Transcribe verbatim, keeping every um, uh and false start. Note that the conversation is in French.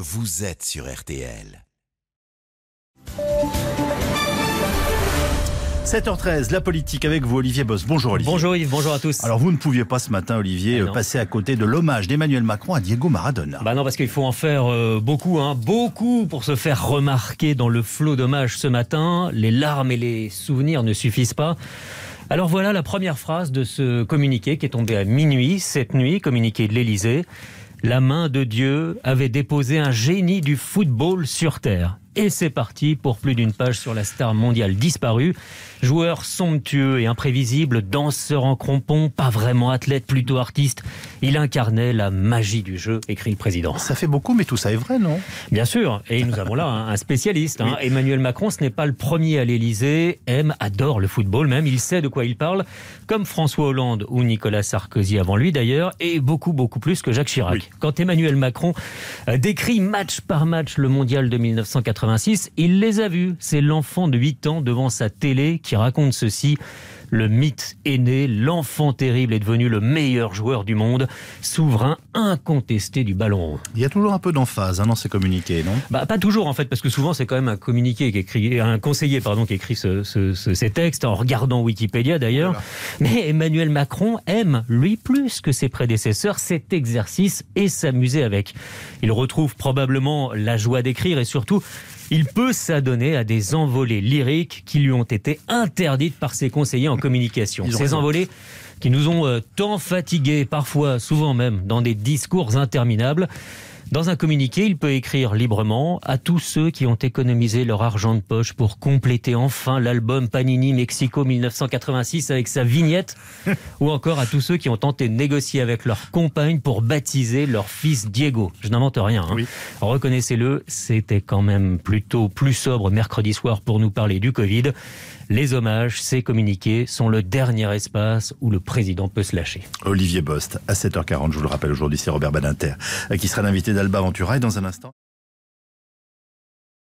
vous êtes sur R T L. sept heures treize, la politique avec vous, Olivier Boss. Bonjour Olivier. Bonjour Yves, bonjour à tous. Alors vous ne pouviez pas ce matin, Olivier, ah passer à côté de l'hommage d'Emmanuel Macron à Diego Maradona. Bah non, parce qu'il faut en faire euh, beaucoup, hein, beaucoup pour se faire remarquer dans le flot d'hommages ce matin. Les larmes et les souvenirs ne suffisent pas. Alors voilà la première phrase de ce communiqué qui est tombé à minuit, cette nuit, communiqué de l'Élysée. La main de Dieu avait déposé un génie du football sur terre. Et c'est parti pour plus d'une page sur la star mondiale disparue. Joueur somptueux et imprévisible, danseur en crampons, pas vraiment athlète, plutôt artiste. Il incarnait la magie du jeu, écrit le président. Ça fait beaucoup, mais tout ça est vrai, non ? Bien sûr, et nous avons là un spécialiste. Hein. Oui. Emmanuel Macron, ce n'est pas le premier à l'Élysée, aime, adore le football même, il sait de quoi il parle, comme François Hollande ou Nicolas Sarkozy avant lui d'ailleurs, et beaucoup, beaucoup plus que Jacques Chirac. Oui. Quand Emmanuel Macron décrit match par match le mondial de mille neuf cent quatre-vingt-six, il les a vus. C'est l'enfant de huit ans devant sa télé qui raconte ceci. Le mythe est né, l'enfant terrible est devenu le meilleur joueur du monde, souverain incontesté du ballon rond. Il y a toujours un peu d'emphase hein, dans ces communiqués, non ? Bah pas toujours en fait, parce que souvent c'est quand même un communiqué qui écrit, un conseiller pardon qui écrit ce, ce, ce, ces textes en regardant Wikipédia d'ailleurs. Voilà. Mais Emmanuel Macron aime, lui plus que ses prédécesseurs, cet exercice et s'amuser avec. Il retrouve probablement la joie d'écrire et surtout il peut s'adonner à des envolées lyriques qui lui ont été interdites par ses conseillers en communication. Ces raison. envolées qui nous ont euh, tant fatigués, parfois, souvent même, dans des discours interminables. Dans un communiqué, il peut écrire librement à tous ceux qui ont économisé leur argent de poche pour compléter enfin l'album Panini Mexico mille neuf cent quatre-vingt-six avec sa vignette, ou encore à tous ceux qui ont tenté de négocier avec leur compagne pour baptiser leur fils Diego. Je n'invente rien. Hein. Oui. Reconnaissez-le, c'était quand même plutôt plus sobre mercredi soir pour nous parler du Covid. Les hommages, ces communiqués, sont le dernier espace où le président peut se lâcher. Olivier Bost, à sept heures quarante, je vous le rappelle, aujourd'hui c'est Robert Badinter qui sera l'invité d'Alba Ventura et dans un instant...